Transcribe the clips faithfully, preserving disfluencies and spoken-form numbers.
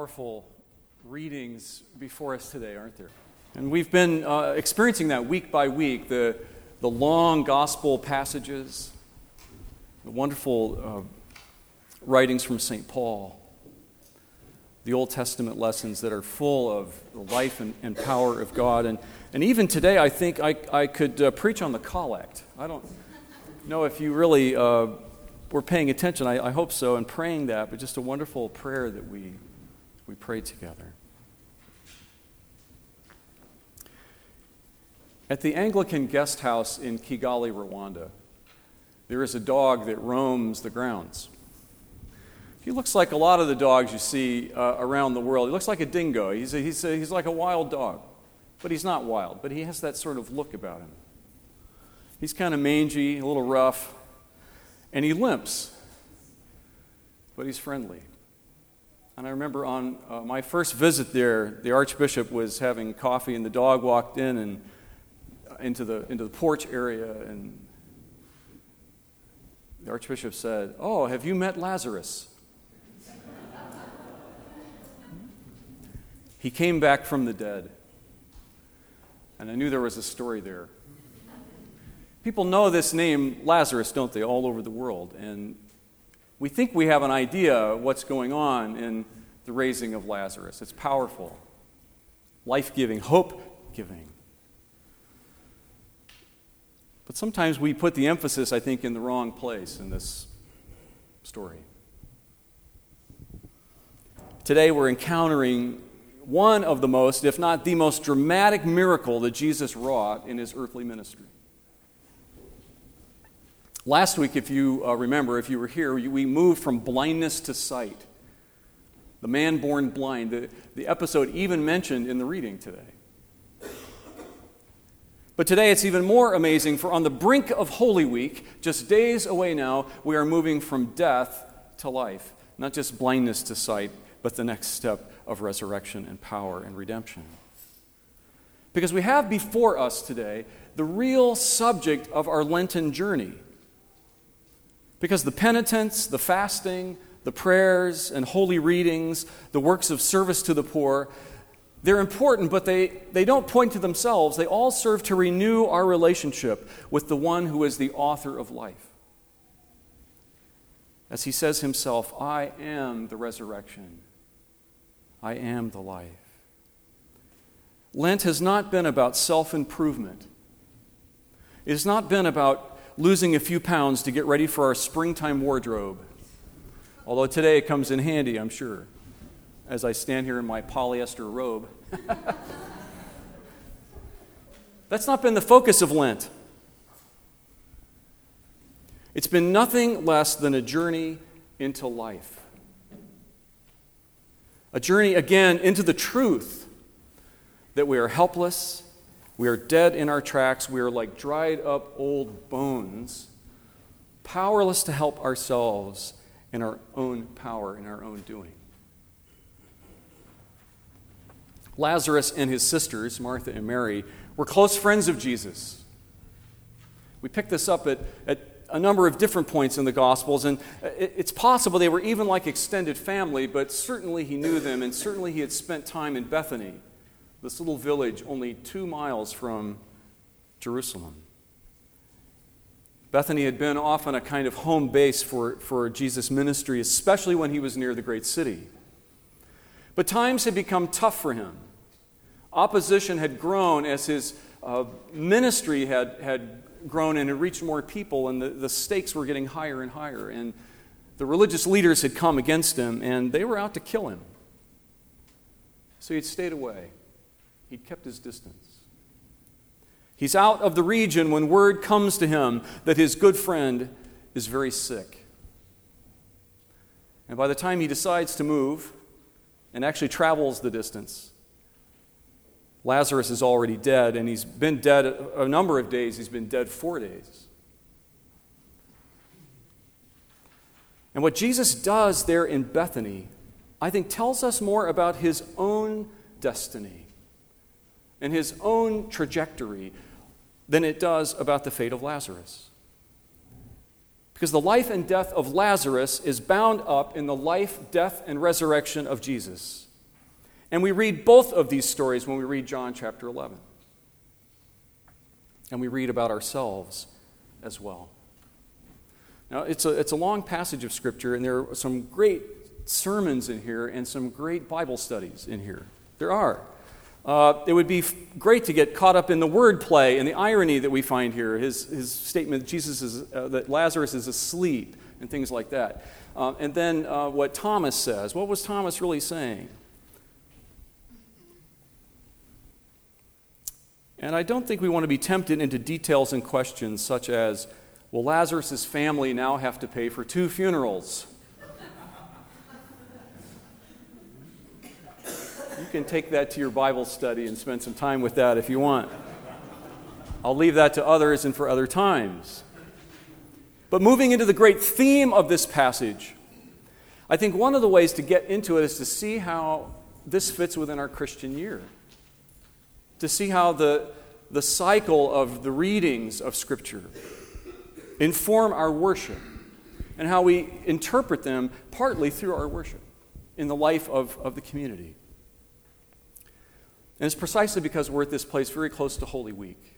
powerful readings before us today, aren't there? And we've been uh, experiencing that week by week, the, the long gospel passages, the wonderful uh, writings from Saint Paul, the Old Testament lessons that are full of the life and, and power of God. And, and even today, I think I, I could uh, preach on the collect. I don't know if you really uh, were paying attention. I, I hope so, and praying that, but just a wonderful prayer that we, we prayed together. At the Anglican guest house in Kigali, Rwanda, there is a dog that roams the grounds. He looks like a lot of the dogs you see uh, around the world. He looks like a dingo. He's, a, he's, a, he's like a wild dog, but he's not wild, but he has that sort of look about him. He's kind of mangy, a little rough, and he limps, but he's friendly. And I remember on uh, my first visit there, the Archbishop was having coffee, and the dog walked in and into the into the porch area, and the Archbishop said, "Oh, have you met Lazarus?" He came back from the dead, and I knew there was a story there. People know this name Lazarus, don't they, all over the world, and we think we have an idea what's going on in the raising of Lazarus. It's powerful, life-giving, hope-giving. But sometimes we put the emphasis, I think, in the wrong place in this story. Today we're encountering one of the most, if not the most dramatic miracle that Jesus wrought in his earthly ministry. Last week, if you uh, remember, if you were here, we moved from blindness to sight. The man born blind, the, the episode even mentioned in the reading today. But today it's even more amazing, for on the brink of Holy Week, just days away now, we are moving from death to life. Not just blindness to sight, but the next step of resurrection and power and redemption. Because we have before us today the real subject of our Lenten journey. Because the penitence, the fasting, the prayers and holy readings, the works of service to the poor, they're important, but they, they don't point to themselves. They all serve to renew our relationship with the one who is the author of life. As he says himself, "I am the resurrection. I am the life." Lent has not been about self-improvement. It has not been about losing a few pounds to get ready for our springtime wardrobe. Although today it comes in handy, I'm sure, as I stand here in my polyester robe. That's not been the focus of Lent. It's been nothing less than a journey into life. A journey, again, into the truth that we are helpless, we are dead in our tracks, we are like dried up old bones, powerless to help ourselves in our own power, in our own doing. Lazarus and his sisters, Martha and Mary, were close friends of Jesus. We pick this up at, at a number of different points in the Gospels, and it, it's possible they were even like extended family, but certainly he knew them, and certainly he had spent time in Bethany, this little village only two miles from Jerusalem. Bethany had been often a kind of home base for, for Jesus' ministry, especially when he was near the great city. But times had become tough for him. Opposition had grown as his uh, ministry had, had grown and had reached more people, and the, the stakes were getting higher and higher. And the religious leaders had come against him, and they were out to kill him. So he'd stayed away. He'd kept his distance. He's out of the region when word comes to him that his good friend is very sick. And by the time he decides to move and actually travels the distance, Lazarus is already dead, and he's been dead a number of days. He's been dead four days. And what Jesus does there in Bethany, I think, tells us more about his own destiny and his own trajectory than it does about the fate of Lazarus. Because the life and death of Lazarus is bound up in the life, death, and resurrection of Jesus. And we read both of these stories when we read John chapter eleven. And we read about ourselves as well. Now, it's a, it's a long passage of Scripture, and there are some great sermons in here and some great Bible studies in here. There are. Uh, it would be f- great to get caught up in the wordplay and the irony that we find here. His, his statement Jesus is, uh, that Lazarus is asleep and things like that. Uh, and then uh, what Thomas says. What was Thomas really saying? And I don't think we want to be tempted into details and questions such as, will Lazarus' family now have to pay for two funerals? You can take that to your Bible study and spend some time with that if you want. I'll leave that to others and for other times. But moving into the great theme of this passage, I think one of the ways to get into it is to see how this fits within our Christian year. To see how the, the cycle of the readings of Scripture inform our worship and how we interpret them partly through our worship in the life of, of the community. And it's precisely because we're at this place very close to Holy Week.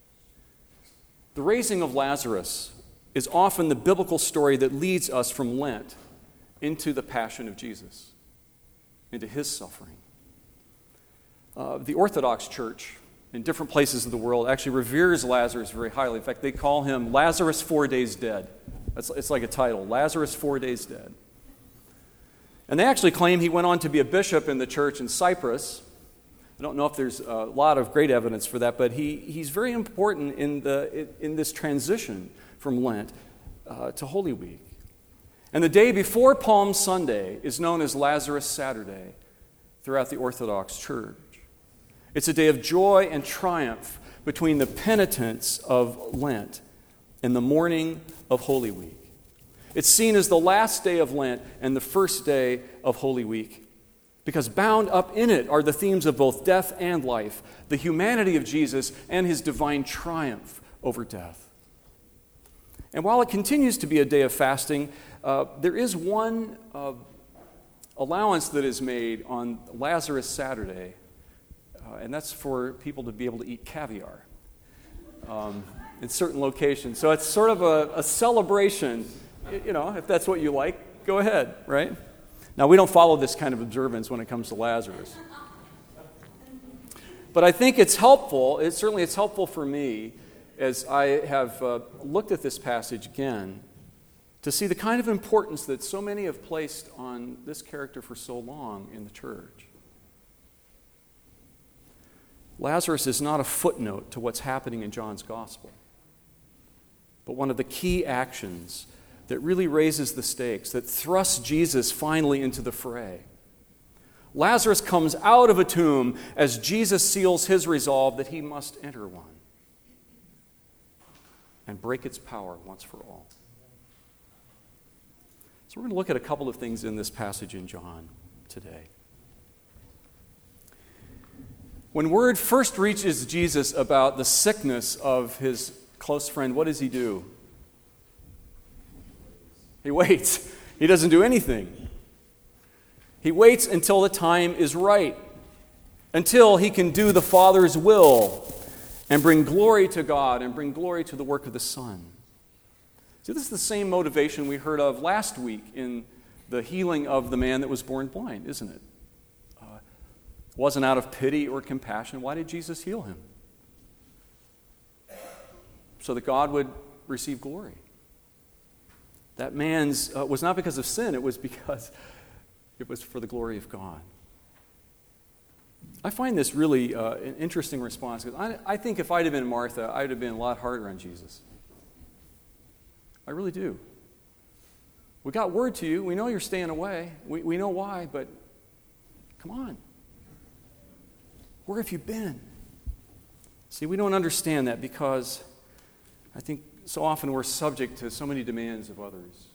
The raising of Lazarus is often the biblical story that leads us from Lent into the passion of Jesus, into his suffering. Uh, the Orthodox Church in different places of the world actually reveres Lazarus very highly. In fact, they call him Lazarus four days dead. That's, it's like a title, Lazarus four days dead. And they actually claim he went on to be a bishop in the church in Cyprus. I don't know if there's a lot of great evidence for that, but he, he's very important in, the, in this transition from Lent uh, to Holy Week. And the day before Palm Sunday is known as Lazarus Saturday throughout the Orthodox Church. It's a day of joy and triumph between the penitence of Lent and the morning of Holy Week. It's seen as the last day of Lent and the first day of Holy Week, because bound up in it are the themes of both death and life, the humanity of Jesus and his divine triumph over death. And while it continues to be a day of fasting, uh, there is one uh, allowance that is made on Lazarus Saturday, uh, and that's for people to be able to eat caviar um, in certain locations. So it's sort of a, a celebration, you know, if that's what you like, go ahead, right? Now, we don't follow this kind of observance when it comes to Lazarus. But I think it's helpful, it, certainly it's helpful for me, as I have uh, looked at this passage again, to see the kind of importance that so many have placed on this character for so long in the church. Lazarus is not a footnote to what's happening in John's gospel, but one of the key actions that really raises the stakes, that thrusts Jesus finally into the fray. Lazarus comes out of a tomb as Jesus seals his resolve that he must enter one and break its power once for all. So we're going to look at a couple of things in this passage in John today. When word first reaches Jesus about the sickness of his close friend, what does he do? He waits. He doesn't do anything. He waits until the time is right, until he can do the Father's will and bring glory to God and bring glory to the work of the Son. See, this is the same motivation we heard of last week in the healing of the man that was born blind, isn't it? Uh, it wasn't out of pity or compassion. Why did Jesus heal him? So that God would receive glory. That man's uh, was not because of sin, it was because it was for the glory of God. I find this really uh, an interesting response, because I, I think if I'd have been Martha, I'd have been a lot harder on Jesus. I really do. We got word to you. We know you're staying away. We, we know why, but come on. Where have you been? See, we don't understand that because I think so often we're subject to so many demands of others.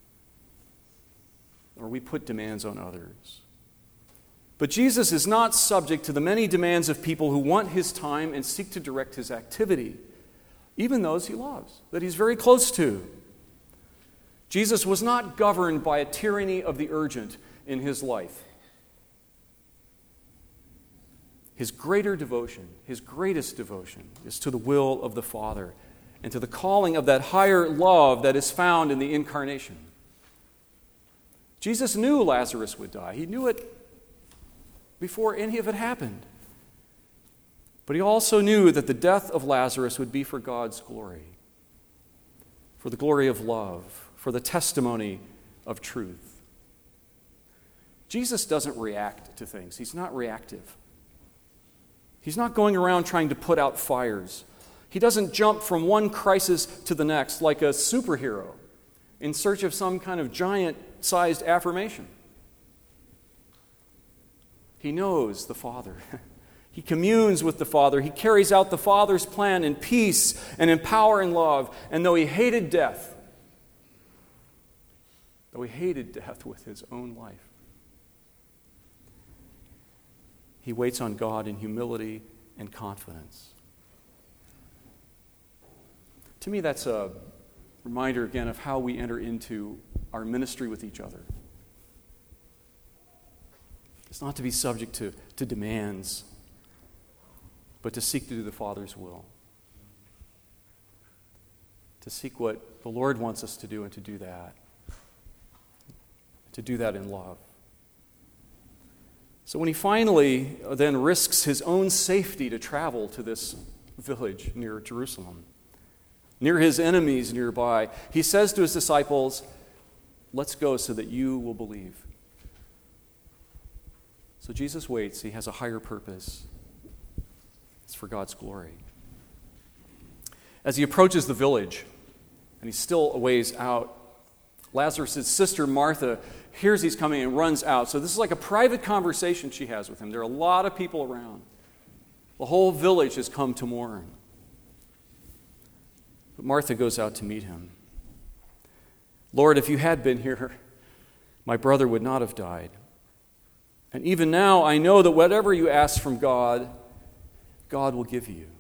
Or we put demands on others. But Jesus is not subject to the many demands of people who want his time and seek to direct his activity, even those he loves, that he's very close to. Jesus was not governed by a tyranny of the urgent in his life. His greater devotion, his greatest devotion, is to the will of the Father and to the calling of that higher love that is found in the incarnation. Jesus knew Lazarus would die. He knew it before any of it happened. But he also knew that the death of Lazarus would be for God's glory, for the glory of love, for the testimony of truth. Jesus doesn't react to things. He's not reactive. He's not going around trying to put out fires. He doesn't jump from one crisis to the next like a superhero in search of some kind of giant-sized affirmation. He knows the Father. He communes with the Father. He carries out the Father's plan in peace and in power and love. And though he hated death, though he hated death with his own life, he waits on God in humility and confidence. To me, that's a reminder again of how we enter into our ministry with each other. It's not to be subject to, to demands, but to seek to do the Father's will. To seek what the Lord wants us to do and to do that. To do that in love. So when he finally then risks his own safety to travel to this village near Jerusalem, near his enemies nearby, he says to his disciples, "Let's go so that you will believe." So Jesus waits. He has a higher purpose. It's for God's glory. As he approaches the village, and he's still a ways out, Lazarus' sister Martha hears he's coming and runs out. So this is like a private conversation she has with him. There are a lot of people around. The whole village has come to mourn. But Martha goes out to meet him. "Lord, if you had been here, my brother would not have died. And even now I know that whatever you ask from God, God will give you."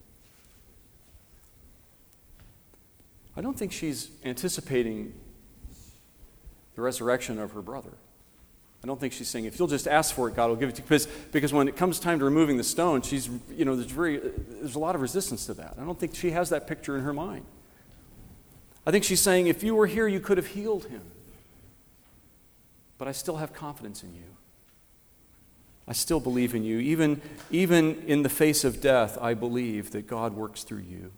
I don't think she's anticipating the resurrection of her brother. I don't think she's saying, if you'll just ask for it, God will give it to you. Because, because when it comes time to removing the stone, she's, you know, there's, very, there's a lot of resistance to that. I don't think she has that picture in her mind. I think she's saying, if you were here, you could have healed him. But I still have confidence in you. I still believe in you. Even, even in the face of death, I believe that God works through you.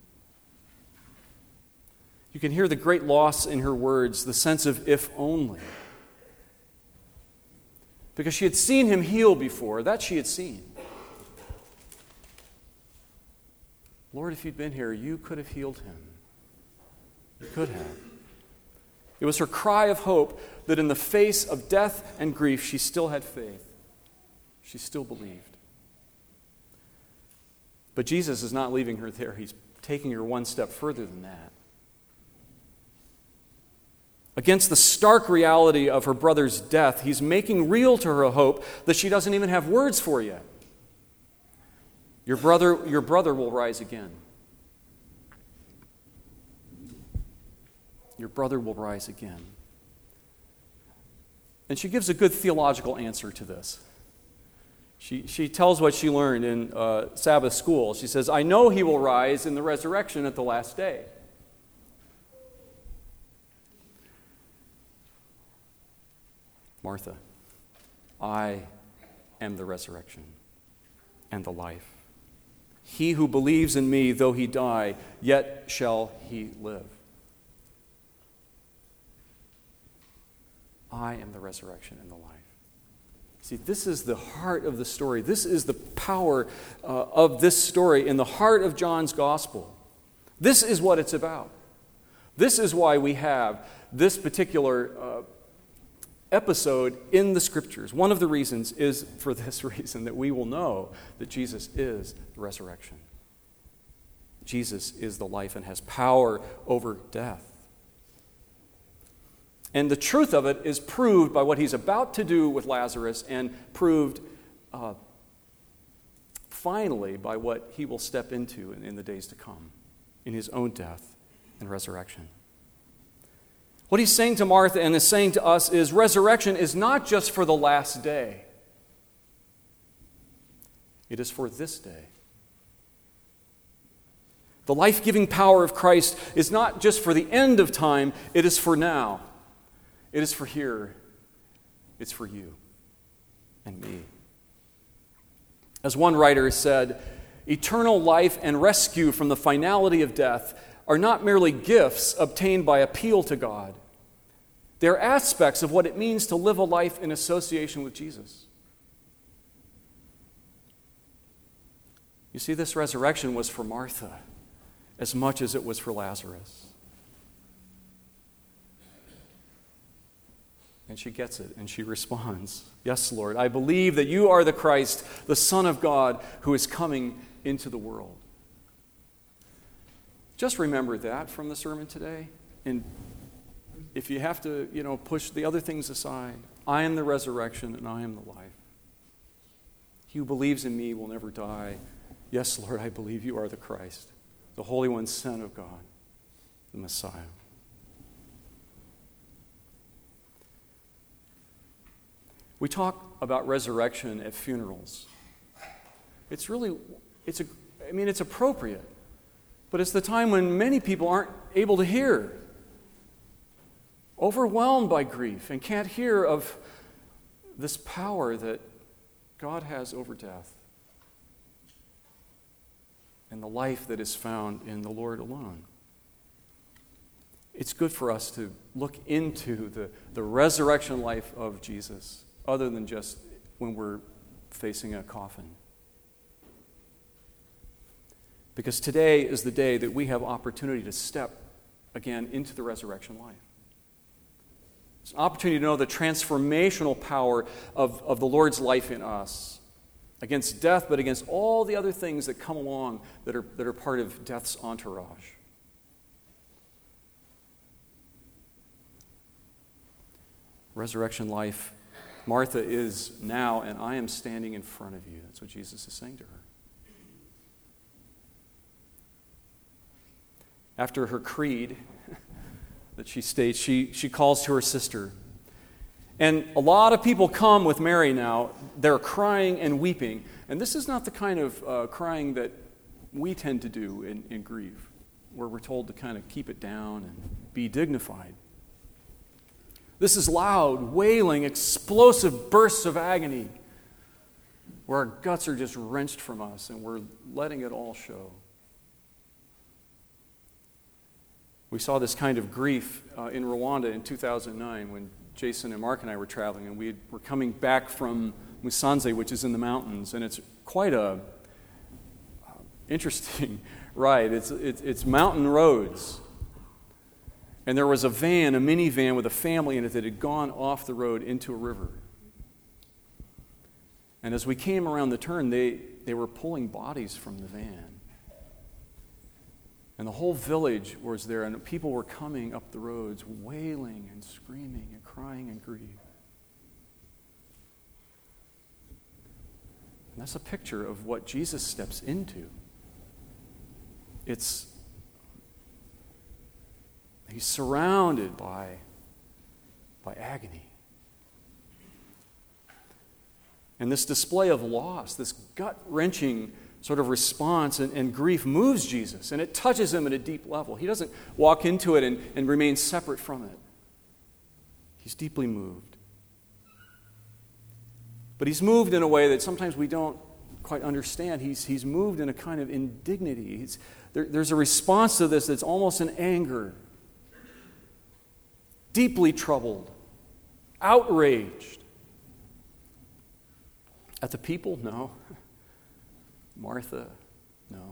You can hear the great loss in her words, the sense of if only. Because she had seen him heal before. That she had seen. Lord, if you'd been here, you could have healed him. You could have. It was her cry of hope that in the face of death and grief, she still had faith. She still believed. But Jesus is not leaving her there. He's taking her one step further than that. Against the stark reality of her brother's death, he's making real to her a hope that she doesn't even have words for yet. Your brother, your brother will rise again. Your brother will rise again. And she gives a good theological answer to this. She, she tells what she learned in uh, Sabbath school. She says, "I know he will rise in the resurrection at the last day." Martha, I am the resurrection and the life. He who believes in me, though he die, yet shall he live. I am the resurrection and the life. See, this is the heart of the story. This is the power uh, of this story in the heart of John's gospel. This is what it's about. This is why we have this particular uh, episode in the Scriptures. One of the reasons is for this reason, that we will know that Jesus is the resurrection. Jesus is the life and has power over death. And the truth of it is proved by what he's about to do with Lazarus, and proved uh, finally by what he will step into in, in the days to come, in his own death and resurrection. What he's saying to Martha and is saying to us is resurrection is not just for the last day. It is for this day. The life-giving power of Christ is not just for the end of time, it is for now. It is for here. It's for you and me. As one writer said, eternal life and rescue from the finality of death are not merely gifts obtained by appeal to God. They are aspects of what it means to live a life in association with Jesus. You see, this resurrection was for Martha as much as it was for Lazarus. And she gets it, and she responds, "Yes, Lord, I believe that you are the Christ, the Son of God, who is coming into the world." Just remember that from the sermon today. And if you have to, you know, push the other things aside, I am the resurrection and I am the life. He who believes in me will never die. Yes, Lord, I believe you are the Christ, the Holy One, Son of God, the Messiah. We talk about resurrection at funerals. It's really, it's a, I mean, it's appropriate, but it's the time when many people aren't able to hear, overwhelmed by grief, and can't hear of this power that God has over death and the life that is found in the Lord alone. It's good for us to look into the, the resurrection life of Jesus, other than just when we're facing a coffin. Because today is the day that we have opportunity to step again into the resurrection life. It's an opportunity to know the transformational power of, of the Lord's life in us, against death, but against all the other things that come along that are, that are part of death's entourage. Resurrection life. Martha is now, and I am standing in front of you. That's what Jesus is saying to her. After her creed that she states, she, she calls to her sister. And a lot of people come with Mary now. They're crying and weeping. And this is not the kind of uh, crying that we tend to do in, in grief, where we're told to kind of keep it down and be dignified. This is loud, wailing, explosive bursts of agony where our guts are just wrenched from us and we're letting it all show. We saw this kind of grief uh, in Rwanda in two thousand nine when Jason and Mark and I were traveling, and we were coming back from Musanze, which is in the mountains, and it's quite a uh, interesting ride. It's, it's, it's mountain roads. And there was a van, a minivan with a family in it that had gone off the road into a river. And as we came around the turn, they, they were pulling bodies from the van. And the whole village was there, and people were coming up the roads, wailing and screaming and crying in grief. And that's a picture of what Jesus steps into. It's He's surrounded by, by agony. And this display of loss, this gut-wrenching sort of response and, and grief moves Jesus, and it touches him at a deep level. He doesn't walk into it and, and remain separate from it. He's deeply moved. But he's moved in a way that sometimes we don't quite understand. He's, he's moved in a kind of indignity. He's, there, there's a response to this that's almost an anger. Deeply troubled, outraged. At the people? No. Martha? No.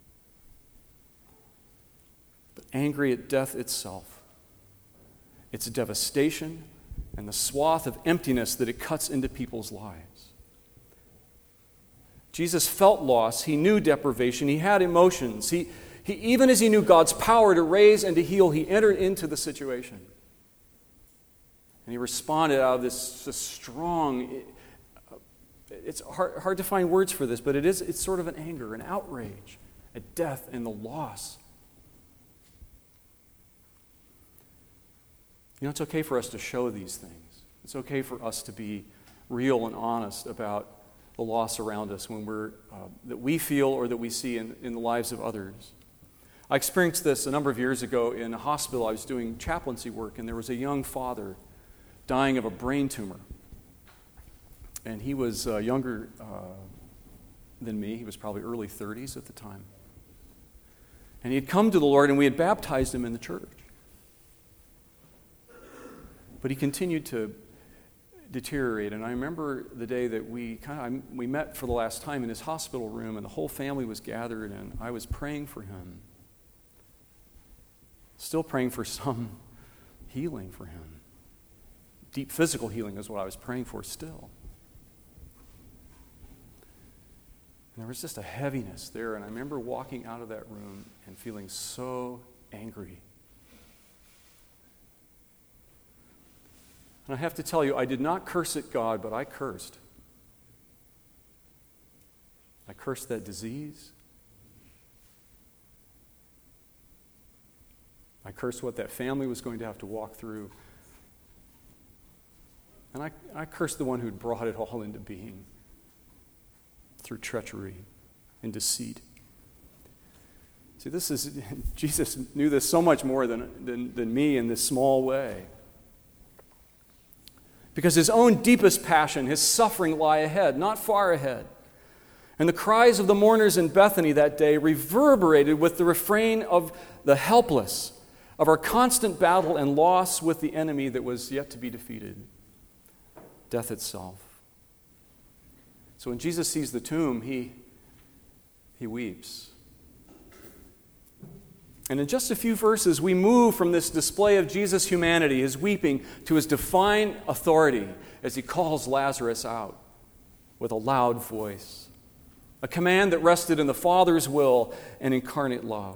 But angry at death itself, its devastation, and the swath of emptiness that it cuts into people's lives. Jesus felt loss. He knew deprivation. He had emotions. He, he, even as he knew God's power to raise and to heal, he entered into the situation. And he responded out of this, this strong, it's hard, hard to find words for this, but it is, it's sort of an anger, an outrage at death and the loss. You know, it's okay for us to show these things. It's okay for us to be real and honest about the loss around us when we're, uh, that we feel or that we see in, in the lives of others. I experienced this a number of years ago in a hospital. I was doing chaplaincy work, and there was a young father dying of a brain tumor. And he was uh, younger uh, than me. He was probably early thirties at the time. And he had come to the Lord, and we had baptized him in the church. But he continued to deteriorate. And I remember the day that we kind of we met for the last time in his hospital room, and the whole family was gathered, and I was praying for him. Still praying for some healing for him. Deep physical healing is what I was praying for still. And there was just a heaviness there, and I remember walking out of that room and feeling so angry. And I have to tell you, I did not curse at God, but I cursed. I cursed that disease. I cursed what that family was going to have to walk through. And I, I cursed the one who'd brought it all into being through treachery and deceit. See, this is, Jesus knew this so much more than, than, than me in this small way. Because his own deepest passion, his suffering lie ahead, not far ahead. And the cries of the mourners in Bethany that day reverberated with the refrain of the helpless, of our constant battle and loss with the enemy that was yet to be defeated, death itself. So when Jesus sees the tomb, he, he weeps. And in just a few verses, we move from this display of Jesus' humanity, his weeping, to his divine authority as he calls Lazarus out with a loud voice, a command that rested in the Father's will and incarnate love.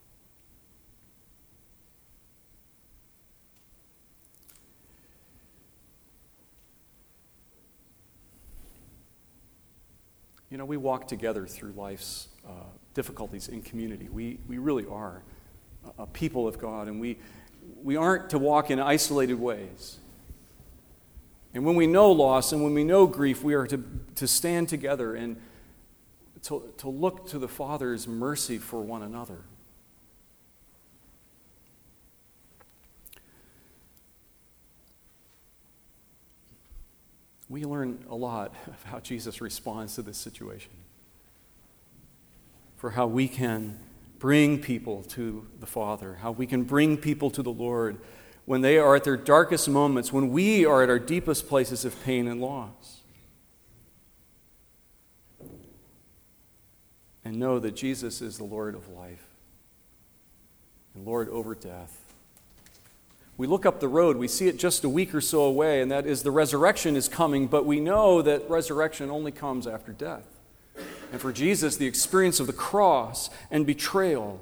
You know, we walk together through life's uh, difficulties in community. We we really are a, a people of God, and we we aren't to walk in isolated ways. And when we know loss and when we know grief, we are to, to stand together and to, to look to the Father's mercy for one another. We learn a lot of how Jesus responds to this situation, for how we can bring people to the Father, how we can bring people to the Lord when they are at their darkest moments, when we are at our deepest places of pain and loss. And know that Jesus is the Lord of life and Lord over death. We look up the road, we see it just a week or so away, and that is the resurrection is coming, but we know that resurrection only comes after death. And for Jesus, the experience of the cross and betrayal.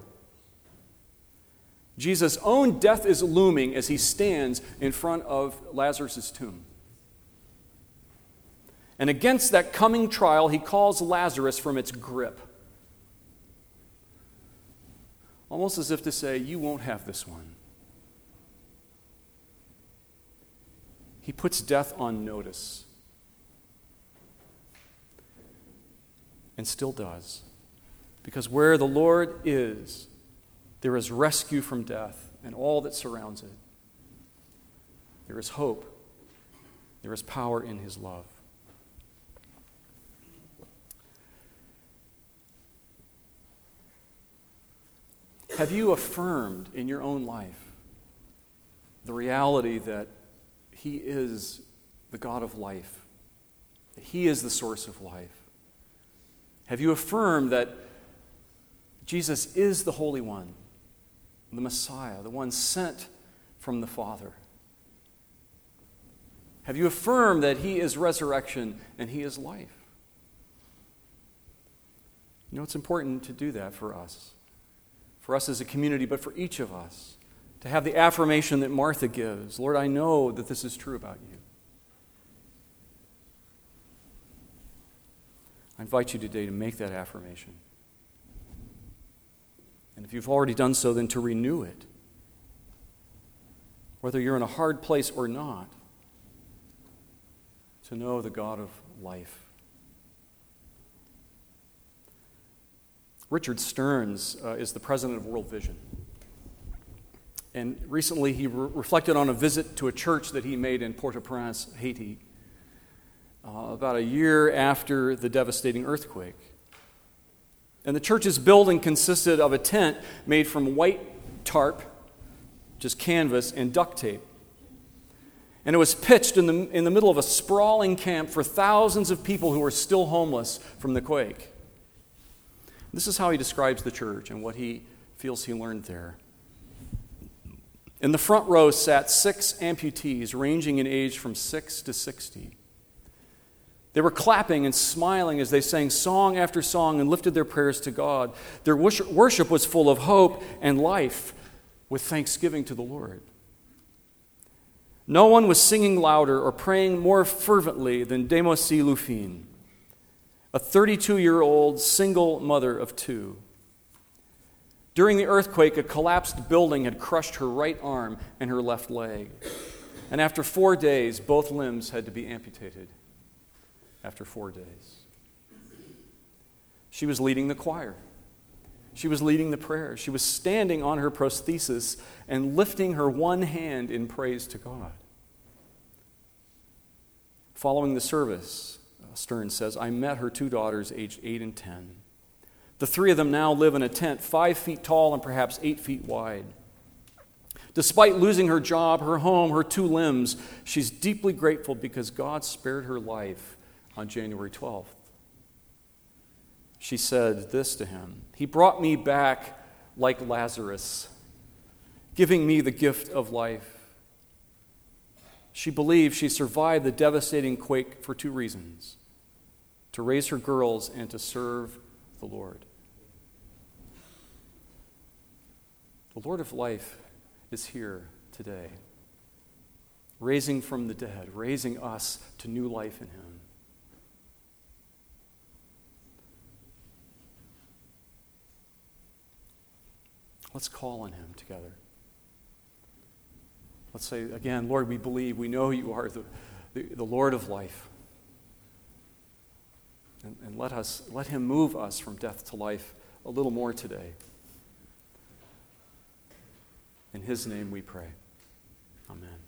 Jesus' own death is looming as he stands in front of Lazarus' tomb. And against that coming trial, he calls Lazarus from its grip. Almost as if to say, you won't have this one. He puts death on notice. And still does. Because where the Lord is, there is rescue from death and all that surrounds it. There is hope. There is power in his love. Have you affirmed in your own life the reality that he is the God of life, that he is the source of life? Have you affirmed that Jesus is the Holy One, the Messiah, the one sent from the Father? Have you affirmed that he is resurrection and he is life? You know, it's important to do that for us, for us as a community, but for each of us. To have the affirmation that Martha gives. Lord, I know that this is true about you. I invite you today to make that affirmation. And if you've already done so, then to renew it. Whether you're in a hard place or not, to know the God of life Richard Stearns uh, is the president of World Vision. And recently he re- reflected on a visit to a church that he made in Port-au-Prince, Haiti, uh, about a year after the devastating earthquake. And the church's building consisted of a tent made from white tarp, just canvas, and duct tape. And it was pitched in the, in the middle of a sprawling camp for thousands of people who were still homeless from the quake. This is how he describes the church and what he feels he learned there. In the front row sat six amputees ranging in age from six to sixty. They were clapping and smiling as they sang song after song and lifted their prayers to God. Their worship was full of hope and life with thanksgiving to the Lord. No one was singing louder or praying more fervently than Demoiselle Lufine, a thirty-two-year-old single mother of two. During the earthquake, a collapsed building had crushed her right arm and her left leg. And after four days, both limbs had to be amputated. After four days. She was leading the choir. She was leading the prayer. She was standing on her prosthesis and lifting her one hand in praise to God. Following the service, Stearns says, I met her two daughters aged eight and ten. The three of them now live in a tent five feet tall and perhaps eight feet wide. Despite losing her job, her home, her two limbs, she's deeply grateful because God spared her life on January twelfth. She said this to him, He brought me back like Lazarus, giving me the gift of life. She believes she survived the devastating quake for two reasons, to raise her girls and to serve the Lord. The Lord of life is here today, raising from the dead, raising us to new life in Him. Let's call on Him together. Let's say again, Lord, we believe, we know You are the, the, the Lord of life. And, and let us let Him move us from death to life a little more today. In His name we pray. Amen.